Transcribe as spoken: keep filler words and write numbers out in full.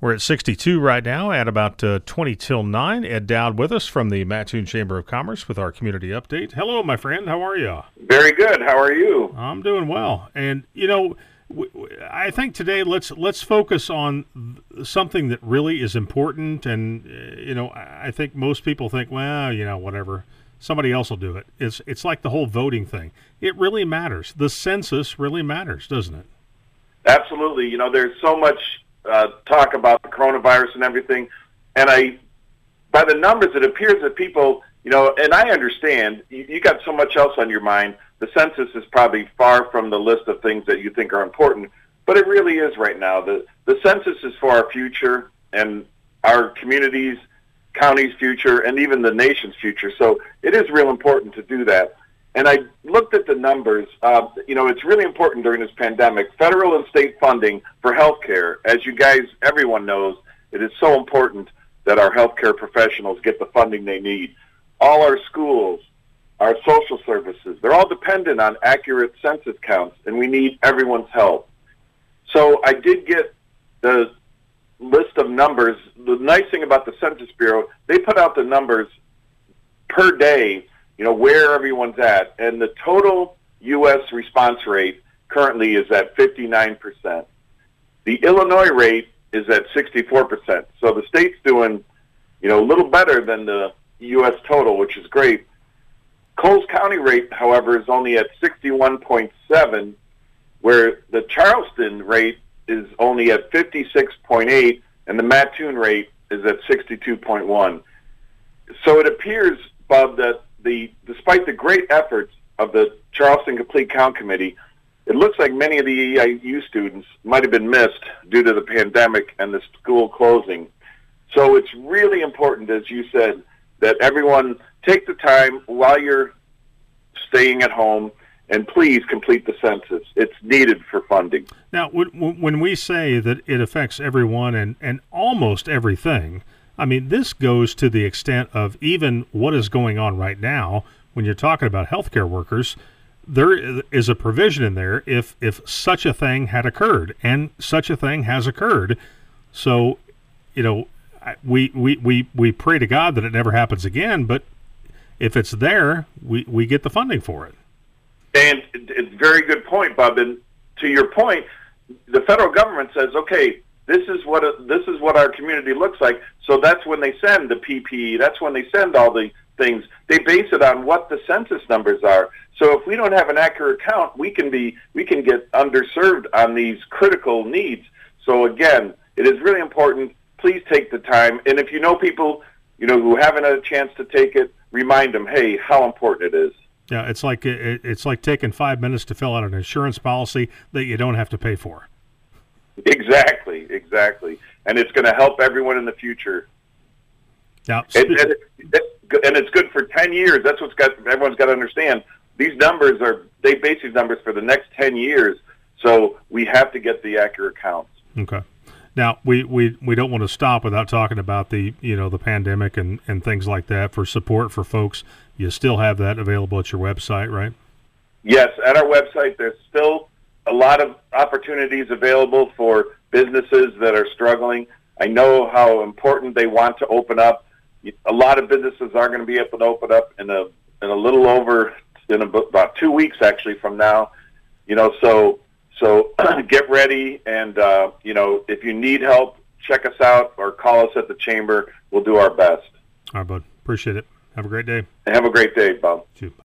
We're at sixty-two right now at about uh, twenty till nine. Ed Dowd with us from the Mattoon Chamber of Commerce with our community update. Hello, my friend. How are you? Very good. How are you? I'm doing well. And, you know, w- w- I think today let's let's focus on th- something that really is important. And, uh, you know, I I think most people think, well, you know, whatever. Somebody else will do it. It's, it's like the whole voting thing. It really matters. The census really matters, doesn't it? Absolutely. You know, there's so much uh, talk about the coronavirus and everything. And I, by the numbers, it appears that people, you know, and I understand, you, you got so much else on your mind. The census is probably far from the list of things that you think are important, but it really is right now. The, the census is for our future and our communities, county's future, and even the nation's future. So it is real important to do that. And I looked at the numbers. Uh, you know, it's really important during this pandemic. Federal and state funding for healthcare, as you guys, everyone knows, it is so important that our healthcare professionals get the funding they need. All our schools, our social services, they're all dependent on accurate census counts, and we need everyone's help. So I did get the list of numbers. The nice thing about the Census Bureau, they put out the numbers per day, you know, where everyone's at. And the total U S response rate currently is at fifty-nine percent. The Illinois rate is at sixty-four percent. So the state's doing, you know, a little better than the U S total, which is great. Coles County rate, however, is only at sixty-one point seven, where the Charleston rate is only at fifty-six point eight, and the Mattoon rate is at sixty-two point one. So it appears, Bob, that the despite the great efforts of the Charleston Complete Count Committee, it looks like many of the E I U students might have been missed due to the pandemic and the school closing. So it's really important, as you said, that everyone take the time while you're staying at home and please complete the census. It's needed for funding. Now, when we say that it affects everyone and, and almost everything, I mean, this goes to the extent of even what is going on right now when you're talking about healthcare workers. There is a provision in there if, if such a thing had occurred, and such a thing has occurred. So, you know, we, we, we, we pray to God that it never happens again, but if it's there, we, we get the funding for it. And it's a very good point, Bob. And to your point, the federal government says, okay, this is what a, this is what our community looks like. So that's when they send the P P E. That's when they send all the things. They base it on what the census numbers are. So if we don't have an accurate count, we can be we can get underserved on these critical needs. So again, it is really important. Please take the time. And if you know people, you know, who haven't had a chance to take it, remind them, hey, how important it is. Yeah, it's like it's like taking five minutes to fill out an insurance policy that you don't have to pay for. Exactly, exactly, and it's going to help everyone in the future. Yeah, and, and, it, and it's good for ten years. That's what's got everyone's got to understand. These numbers are they base these numbers for the next ten years, so we have to get the accurate counts. Okay. Now, we, we, we don't want to stop without talking about the, you know, the pandemic and, and things like that for support for folks. You still have that available at your website, right? Yes, at our website, there's still a lot of opportunities available for businesses that are struggling. I know how important they want to open up. A lot of businesses are going to be able to open up in a in a little over in about two weeks actually from now. You know, so. So get ready, and, uh, you know, if you need help, check us out or call us at the chamber. We'll do our best. All right, bud. Appreciate it. Have a great day. Have a great day, Bob. Thank you.